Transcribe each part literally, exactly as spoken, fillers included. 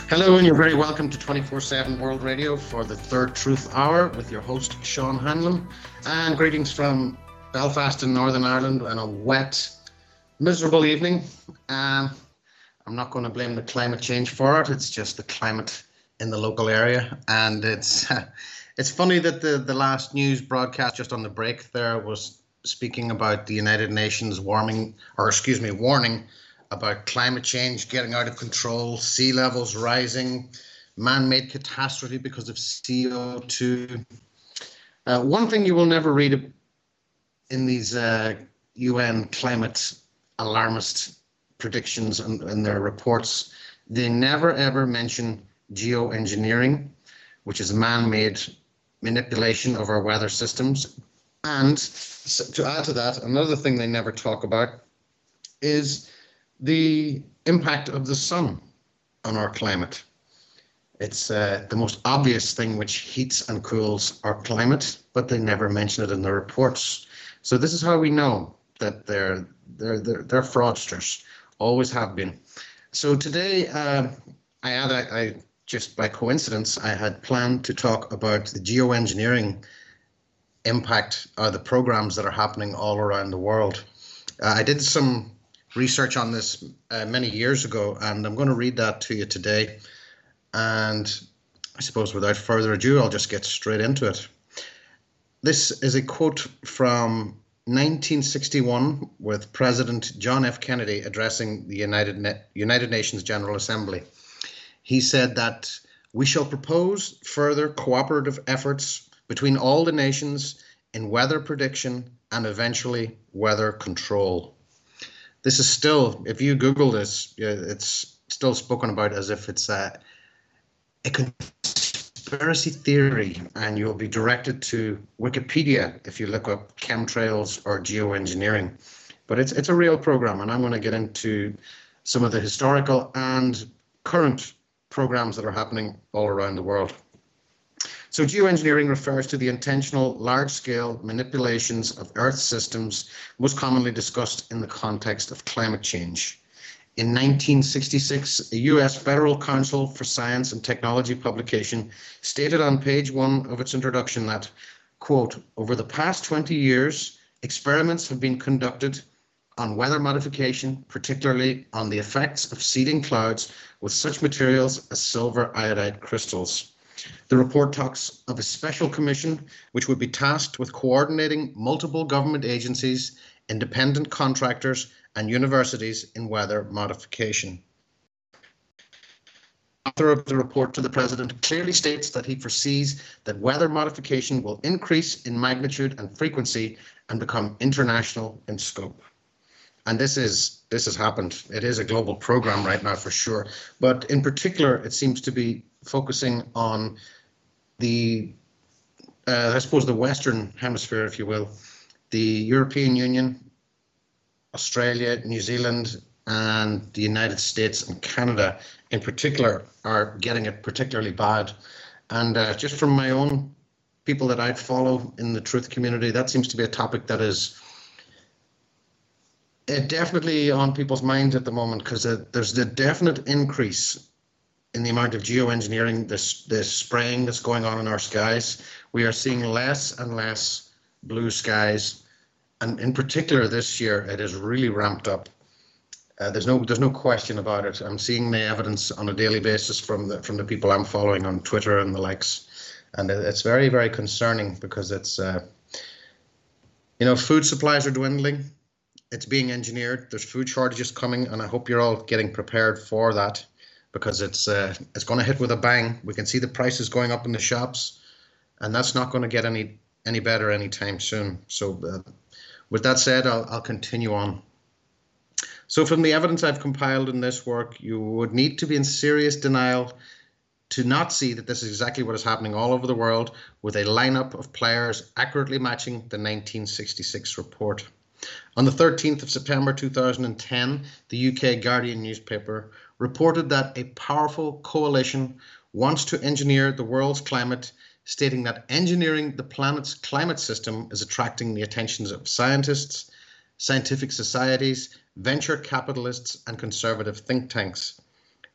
Hello, and you're very welcome to twenty-four seven World Radio for the third Truth Hour with your host, Sean Hanlon. And greetings from Belfast in Northern Ireland on a wet, miserable evening. Um, I'm not going to blame the climate change for it. It's just the climate in the local area. And it's uh, it's funny that the, the last news broadcast just on the break there was speaking about the United Nations warming, or excuse me, warning about climate change getting out of control, sea levels rising, man-made catastrophe because of C O two. Uh, one thing you will never read in these uh, U N climate alarmist predictions and, and their reports, they never ever mention geoengineering, which is man-made manipulation of our weather systems. And to add to that, another thing they never talk about is the impact of the sun on our climate. It's uh, the most obvious thing which heats and cools our climate, but they never mention it in the reports. So this is how we know that they're they're they're, they're fraudsters, always have been. So today, uh, I had I, I just by coincidence I had planned to talk about the geoengineering impact, or the programs that are happening all around the world. Uh, I did some research on this uh, many years ago, and I'm going to read that to you today. And I suppose without further ado, I'll just get straight into it. This is a quote from nineteen sixty-one with President John F. Kennedy addressing the United, Na- United Nations General Assembly. He said that we shall propose further cooperative efforts between all the nations in weather prediction and eventually weather control. This is still, if you Google this, it's still spoken about as if it's a, a conspiracy theory, and you'll be directed to Wikipedia if you look up chemtrails or geoengineering. But it's it's a real program, and I'm going to get into some of the historical and current programs that are happening all around the world. So geoengineering refers to the intentional large-scale manipulations of Earth systems most commonly discussed in the context of climate change. In nineteen sixty-six, a U S Federal Council for Science and Technology publication stated on page one of its introduction that, quote, over the past twenty years, experiments have been conducted on weather modification, particularly on the effects of seeding clouds with such materials as silver iodide crystals. The report talks of a special commission which would be tasked with coordinating multiple government agencies, independent contractors, and universities in weather modification. The author of the report to the President clearly states that he foresees that weather modification will increase in magnitude and frequency and become international in scope. And this is this has happened. It is a global program right now for sure. But in particular, it seems to be focusing on the, uh, I suppose, the Western Hemisphere, if you will. The European Union, Australia, New Zealand, and the United States and Canada in particular are getting it particularly bad. And uh, just from my own people that I follow in the truth community, that seems to be a topic that is uh, definitely on people's minds at the moment, because uh, there's a definite increase in the amount of geoengineering, this this spraying that's going on in our skies. We are seeing less and less blue skies, and in particular this year, it is really ramped up. Uh, there's no there's no question about it. I'm seeing the evidence on a daily basis from the from the people I'm following on Twitter and the likes, and it's very very concerning because it's uh, you know, food supplies are dwindling. It's being engineered. There's food shortages coming, and I hope you're all getting prepared for that, because it's uh, it's going to hit with a bang. We can see the prices going up in the shops, and that's not going to get any any better anytime soon. So uh, with that said, I'll, I'll continue on. So from the evidence I've compiled in this work, you would need to be in serious denial to not see that this is exactly what is happening all over the world, with a lineup of players accurately matching the nineteen sixty-six report. On the thirteenth of September two thousand ten, the U K Guardian newspaper reported that a powerful coalition wants to engineer the world's climate, stating that engineering the planet's climate system is attracting the attentions of scientists, scientific societies, venture capitalists, and conservative think tanks.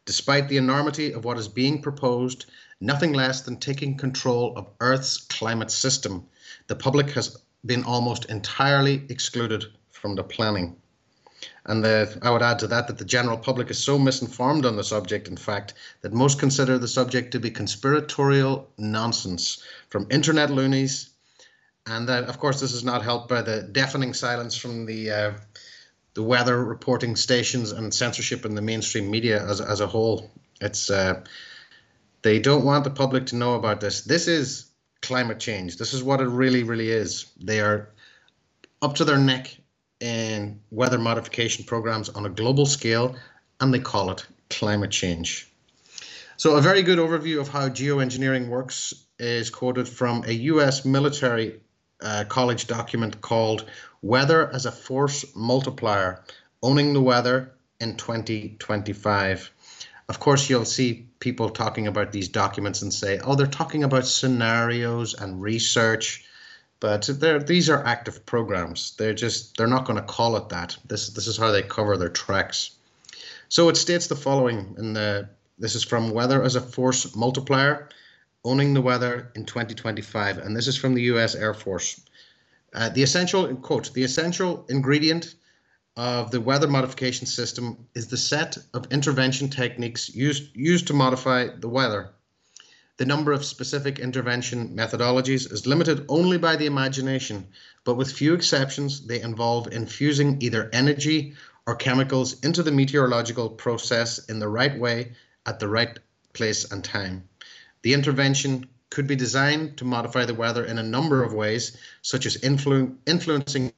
Despite the enormity of what is being proposed, nothing less than taking control of Earth's climate system, the public has been almost entirely excluded from the planning. And the, I would add to that that the general public is so misinformed on the subject, in fact, that most consider the subject to be conspiratorial nonsense from internet loonies. And that, of course, this is not helped by the deafening silence from the uh, the weather reporting stations and censorship in the mainstream media as, as a whole. It's uh, they don't want the public to know about this. This is climate change. This is what it really, really is. They are up to their neck in weather modification programs on a global scale, and they call it climate change. So a very good overview of how geoengineering works is quoted from a U S military uh, college document called Weather as a Force Multiplier, Owning the Weather in twenty twenty-five. Of course, you'll see people talking about these documents and say, oh, they're talking about scenarios and research. But these are active programs. They're just, they're not going to call it that. This, this is how they cover their tracks. So it states the following in the, this is from Weather as a Force Multiplier, Owning the Weather in twenty twenty-five. And this is from the U S Air Force. Uh, the essential, quote, the essential ingredient of the weather modification system is the set of intervention techniques used, used to modify the weather. The number of specific intervention methodologies is limited only by the imagination, but with few exceptions, they involve infusing either energy or chemicals into the meteorological process in the right way at the right place and time. The intervention could be designed to modify the weather in a number of ways, such as influ influencing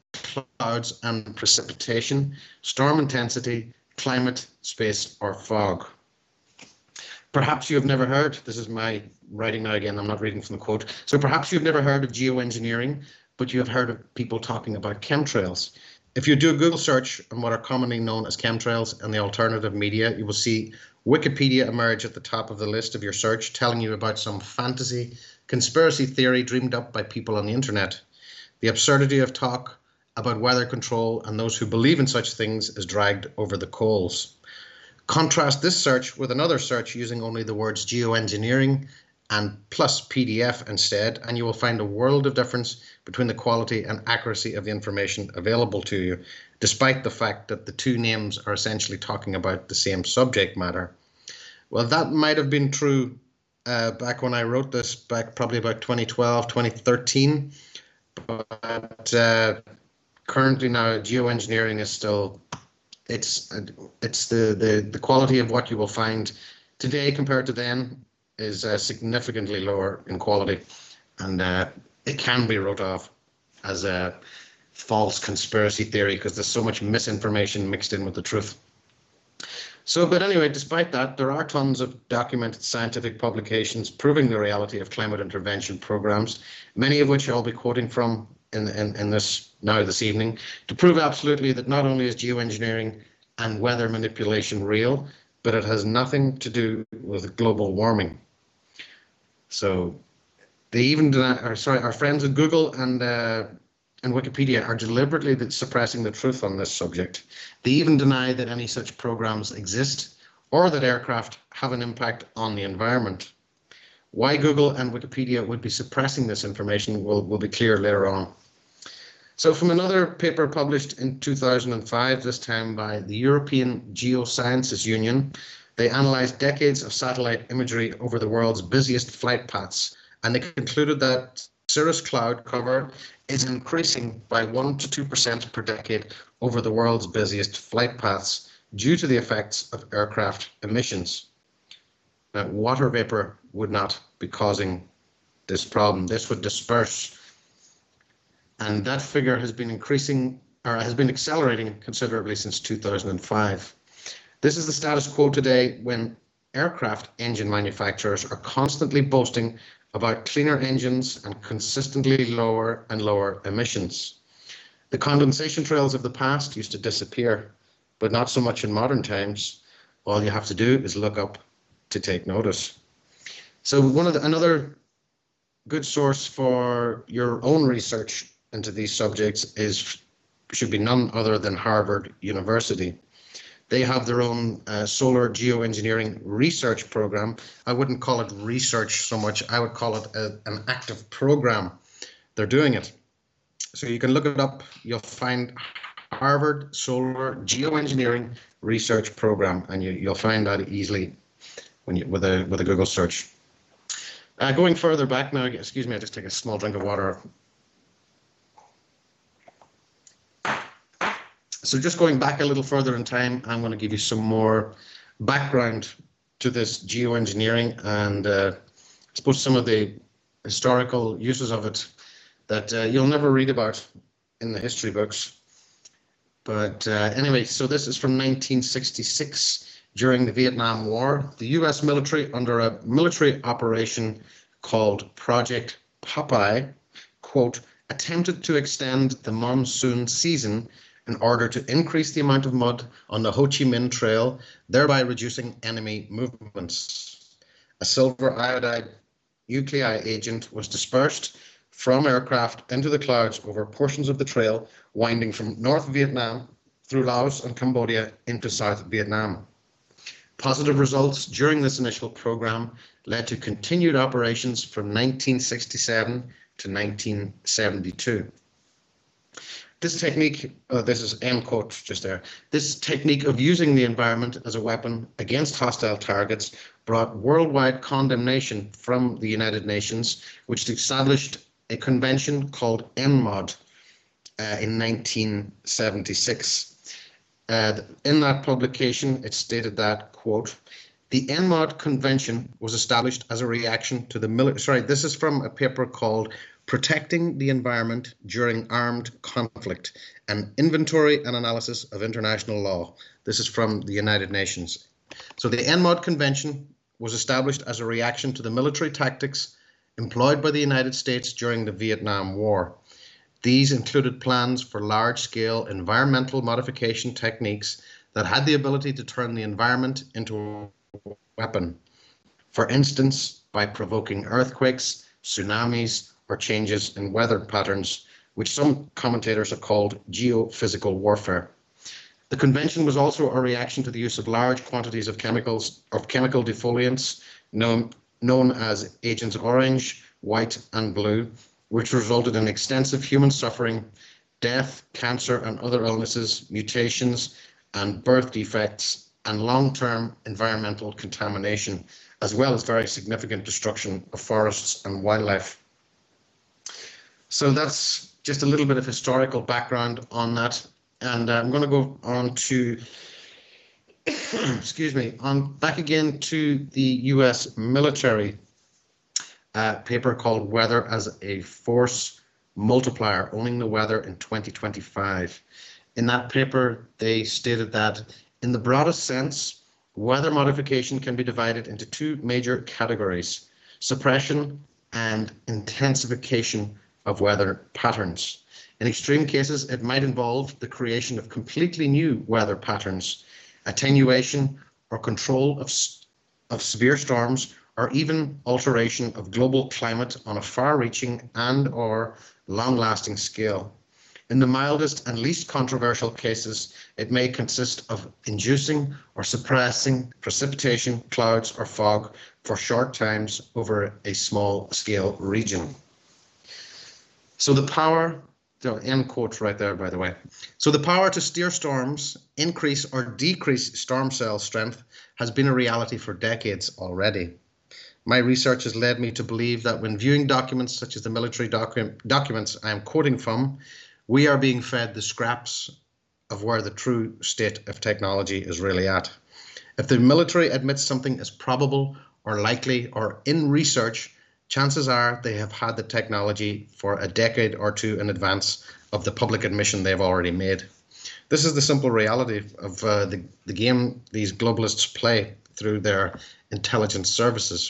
clouds and precipitation, storm intensity, climate, space, or fog. Perhaps you have never heard, this is my writing now again, I'm not reading from the quote. So perhaps you've never heard of geoengineering, but you have heard of people talking about chemtrails. If you do a Google search on what are commonly known as chemtrails and the alternative media, you will see Wikipedia emerge at the top of the list of your search, telling you about some fantasy conspiracy theory dreamed up by people on the internet. The absurdity of talk about weather control and those who believe in such things is dragged over the coals. Contrast this search with another search using only the words geoengineering and plus P D F instead, and you will find a world of difference between the quality and accuracy of the information available to you, despite the fact that the two names are essentially talking about the same subject matter. Well, that might have been true uh, back when I wrote this, back probably about twenty twelve, twenty thirteen, but uh, currently now geoengineering is still, it's it's the, the, the quality of what you will find today compared to then is uh, significantly lower in quality, and uh, it can be wrote off as a false conspiracy theory because there's so much misinformation mixed in with the truth. So, but anyway, despite that, there are tons of documented scientific publications proving the reality of climate intervention programs, many of which I'll be quoting from in, in, in this now this evening, to prove absolutely that not only is geoengineering and weather manipulation real, but it has nothing to do with global warming. So they even deny, or sorry, our friends at Google and uh, and Wikipedia are deliberately suppressing the truth on this subject. They even deny that any such programs exist or that aircraft have an impact on the environment. Why Google and Wikipedia would be suppressing this information will, will be clear later on. So from another paper published in two thousand five, this time by the European Geosciences Union, they analyzed decades of satellite imagery over the world's busiest flight paths, and they concluded that cirrus cloud cover is increasing by one to two percent per decade over the world's busiest flight paths due to the effects of aircraft emissions. Now, water vapor would not be causing this problem. This would disperse. And that figure has been increasing, or has been accelerating considerably since two thousand five. This is the status quo today when aircraft engine manufacturers are constantly boasting about cleaner engines and consistently lower and lower emissions. The condensation trails of the past used to disappear, but not so much in modern times. All you have to do is look up to take notice. So one of the, another good source for your own research into these subjects is should be none other than Harvard University. They have their own uh, solar geoengineering research program. I wouldn't call it research so much. I would call it a, an active program. They're doing it. So you can look it up. You'll find Harvard Solar Geoengineering Research Program, and you, you'll find that easily when you with a with a Google search. Uh, going further back now, excuse me, I just take a small drink of water. So just going back a little further in time, I'm going to give you some more background to this geoengineering and uh, I suppose some of the historical uses of it that uh, you'll never read about in the history books. But uh, anyway, so this is from nineteen sixty-six, during the Vietnam War. The U S military, under a military operation called Project Popeye, quote, attempted to extend the monsoon season in order to increase the amount of mud on the Ho Chi Minh Trail, thereby reducing enemy movements. A silver iodide nuclei agent was dispersed from aircraft into the clouds over portions of the trail, winding from North Vietnam through Laos and Cambodia into South Vietnam. Positive results during this initial program led to continued operations from nineteen sixty-seven to nineteen seventy-two. This technique, uh, this is end quote just there, this technique of using the environment as a weapon against hostile targets brought worldwide condemnation from the United Nations, which established a convention called N M O D uh, in nineteen seventy-six. Uh, in that publication, it stated that, quote, the N M O D convention was established as a reaction to the military, sorry, this is from a paper called Protecting the Environment During Armed Conflict, an Inventory and Analysis of International Law. This is from the United Nations. So the N M O D Convention was established as a reaction to the military tactics employed by the United States during the Vietnam War. These included plans for large-scale environmental modification techniques that had the ability to turn the environment into a weapon. For instance, by provoking earthquakes, tsunamis, or changes in weather patterns, which some commentators have called geophysical warfare. The convention was also a reaction to the use of large quantities of chemicals, of chemical defoliants, known, known as Agents Orange, White, and Blue, which resulted in extensive human suffering, death, cancer, and other illnesses, mutations, and birth defects, and long-term environmental contamination, as well as very significant destruction of forests and wildlife. So that's just a little bit of historical background on that. And uh, I'm going to go on to, excuse me, on back again to the U S military uh, paper called Weather as a Force Multiplier, Owning the Weather in twenty twenty-five. In that paper, they stated that in the broadest sense, weather modification can be divided into two major categories: suppression and intensification of weather patterns. In extreme cases, it might involve the creation of completely new weather patterns, attenuation or control of, of severe storms, or even alteration of global climate on a far-reaching and or long-lasting scale. In the mildest and least controversial cases, it may consist of inducing or suppressing precipitation, clouds, or fog for short times over a small-scale region. So the power, the end quote right there, by the way. So the power to steer storms, increase or decrease storm cell strength has been a reality for decades already. My research has led me to believe that when viewing documents such as the military docu documents I am quoting from, we are being fed the scraps of where the true state of technology is really at. If the military admits something is probable or likely or in research, chances are they have had the technology for a decade or two in advance of the public admission they've already made. This is the simple reality of uh, the, the game these globalists play through their intelligence services.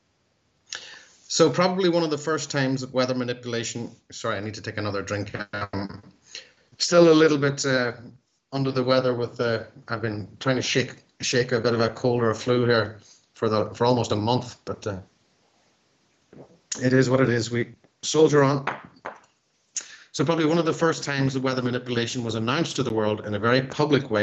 So probably one of the first times that weather manipulation, sorry, I need to take another drink. Um, still a little bit uh, under the weather with, uh, I've been trying to shake shake a bit of a cold or a flu here for, the, for almost a month, but uh, it is what it is. We soldier on. So probably one of the first times that weather manipulation was announced to the world in a very public way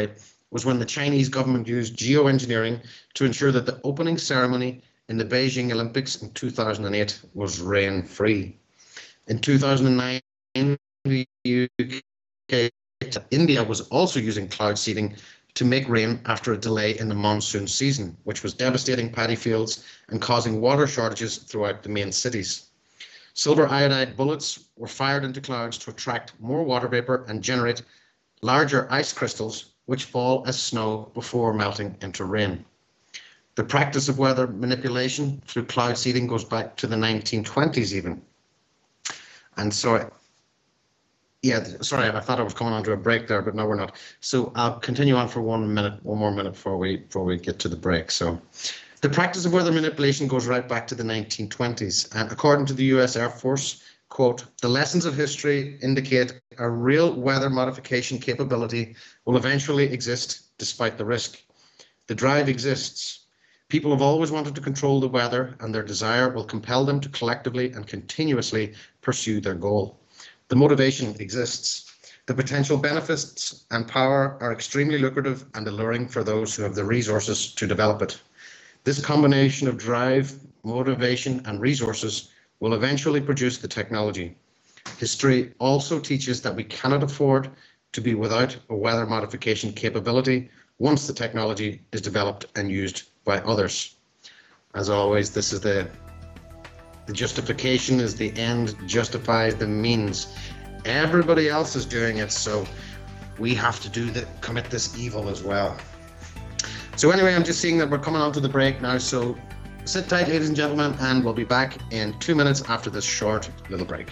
was when the Chinese government used geoengineering to ensure that the opening ceremony in the Beijing Olympics in two thousand eight was rain-free. In two thousand nine, the U K, India was also using cloud seeding to make rain after a delay in the monsoon season, which was devastating paddy fields and causing water shortages throughout the main cities. Silver iodide bullets were fired into clouds to attract more water vapor and generate larger ice crystals, which fall as snow before melting into rain. The practice of weather manipulation through cloud seeding goes back to the nineteen twenties even. And so, yeah, sorry, I thought I was coming on to a break there, but no, we're not. So I'll continue on for one minute, one more minute before we, before we get to the break. So the practice of weather manipulation goes right back to the nineteen twenties. And according to the U S Air Force, quote, the lessons of history indicate a real weather modification capability will eventually exist despite the risk. The drive exists. People have always wanted to control the weather, and their desire will compel them to collectively and continuously pursue their goal. The motivation exists. The potential benefits and power are extremely lucrative and alluring for those who have the resources to develop it. This combination of drive, motivation, and resources will eventually produce the technology. History also teaches that we cannot afford to be without a weather modification capability once the technology is developed and used by others. As always, this is the the justification is the end justifies the means. Everybody else is doing it, so we have to do the commit this evil as well. So anyway, I'm just seeing that we're coming on to the break now, so sit tight, ladies and gentlemen, and we'll be back in two minutes after this short little break.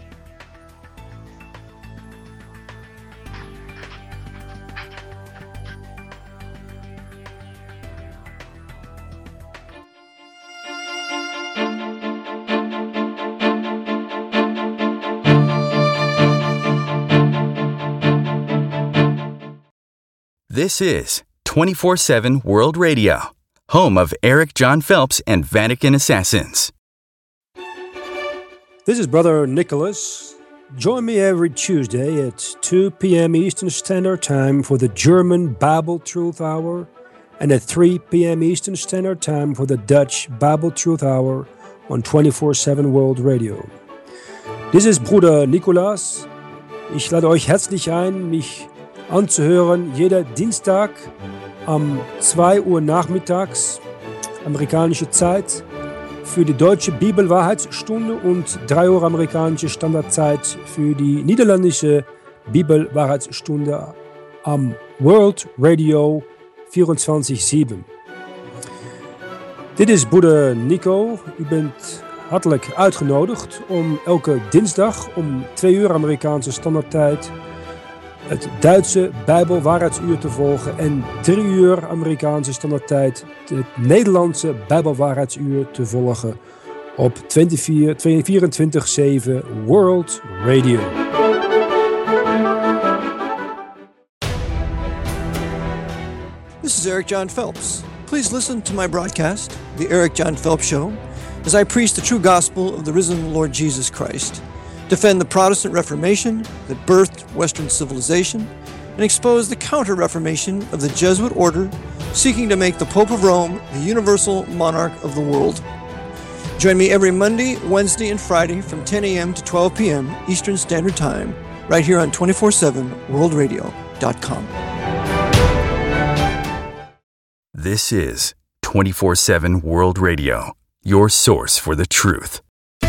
This is twenty-four seven World Radio, home of Eric John Phelps and Vatican Assassins. This is Brother Nicholas. Join me every Tuesday at two p.m. Eastern Standard Time for the German Bible Truth Hour and at three p.m. Eastern Standard Time for the Dutch Bible Truth Hour on twenty-four seven World Radio. This is Bruder Nicholas. Ich lade euch herzlich ein, mich anzuhören, jeder Dienstag um zwei Uhr nachmittags, amerikanische Zeit, für die deutsche Bibelwahrheitsstunde und drei Uhr amerikanische Standardzeit für die niederländische Bibelwahrheitsstunde am World Radio vierentwintig zeven. Dit is broeder Nico. U bent hartelijk uitgenodigd om elke dinsdag om twee uur Amerikaanse standaardtijd het Duitse Bijbelwaarheidsuur te volgen en drie uur Amerikaanse standaardtijd het Nederlandse Bijbelwaarheidsuur te volgen op vierentwintig zeven World Radio. This is Eric John Phelps. Please listen to my broadcast, The Eric John Phelps Show, as I preach the true gospel of the risen Lord Jesus Christ, defend the Protestant Reformation that birthed Western civilization, and expose the counter-Reformation of the Jesuit order seeking to make the Pope of Rome the universal monarch of the world. Join me every Monday, Wednesday, and Friday from ten a.m. to twelve p.m. Eastern Standard Time, right here on twenty-four seven world radio dot com. This is twenty-four seven World Radio, your source for the truth.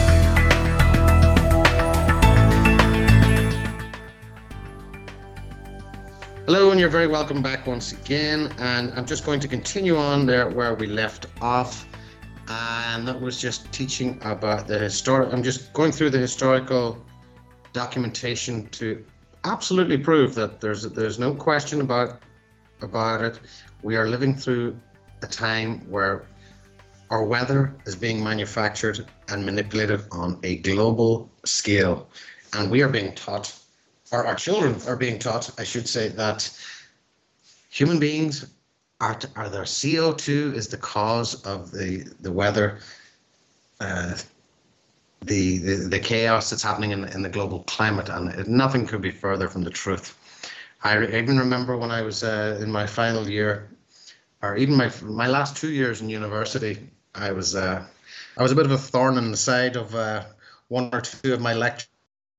Hello, and you're very welcome back once again. And I'm just going to continue on there where we left off. And that was just teaching about the historic. I'm just going through the historical documentation to absolutely prove that there's there's no question about about it. We are living through a time where our weather is being manufactured and manipulated on a global scale, and we are being taught. Or our children are being taught, I should say, that human beings are, are their C O two is the cause of the the weather, uh, the, the the chaos that's happening in, in the global climate, and nothing could be further from the truth. I re- even remember when I was uh, in my final year, or even my my last two years in university, I was uh, I was a bit of a thorn in the side of uh, one or two of my lectures.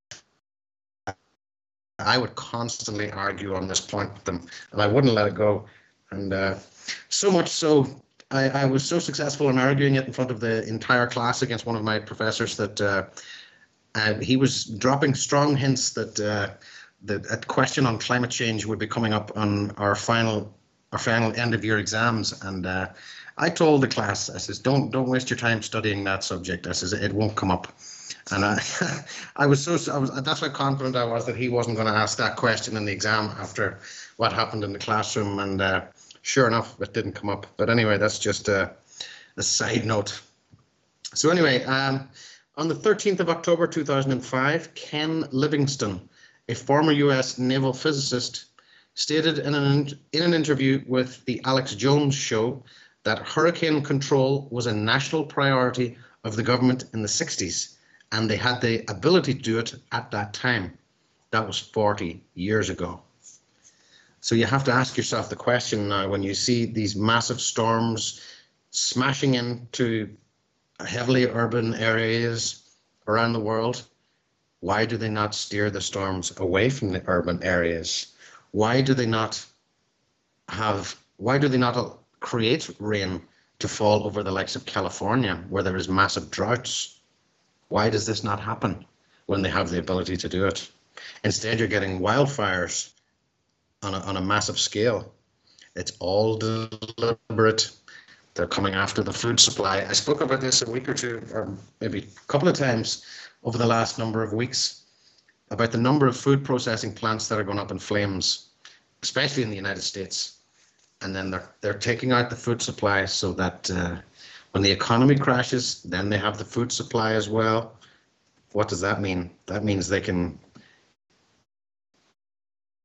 I would constantly argue on this point with them, and I wouldn't let it go. And uh, so much so, I, I was so successful in arguing it in front of the entire class against one of my professors that uh, uh, he was dropping strong hints that uh, that a question on climate change would be coming up on our final our final end of year exams. And uh, I told the class, I says, don't don't waste your time studying that subject. I says it won't come up. And I, I was so, I was, that's how confident I was that he wasn't going to ask that question in the exam after what happened in the classroom. And uh, sure enough, it didn't come up. But anyway, that's just a, a side note. So anyway, um, on the thirteenth of October two thousand five, Ken Livingstone, a former U S naval physicist, stated in an, in an interview with the Alex Jones show that hurricane control was a national priority of the government in the sixties. And they had the ability to do it at that time. That was forty years ago. So you have to ask yourself the question now, when you see these massive storms smashing into heavily urban areas around the world, why do they not steer the storms away from the urban areas? Why do they not have, why do they not create rain to fall over the likes of California, where there is massive droughts? Why does this not happen when they have the ability to do it? Instead, you're getting wildfires on a, on a massive scale. It's all deliberate. They're coming after the food supply. I spoke about this a week or two, or maybe a couple of times over the last number of weeks, about the number of food processing plants that are going up in flames, especially in the United States. And then they're, they're taking out the food supply so that uh, when the economy crashes, then they have the food supply as well. What does that mean? That means they can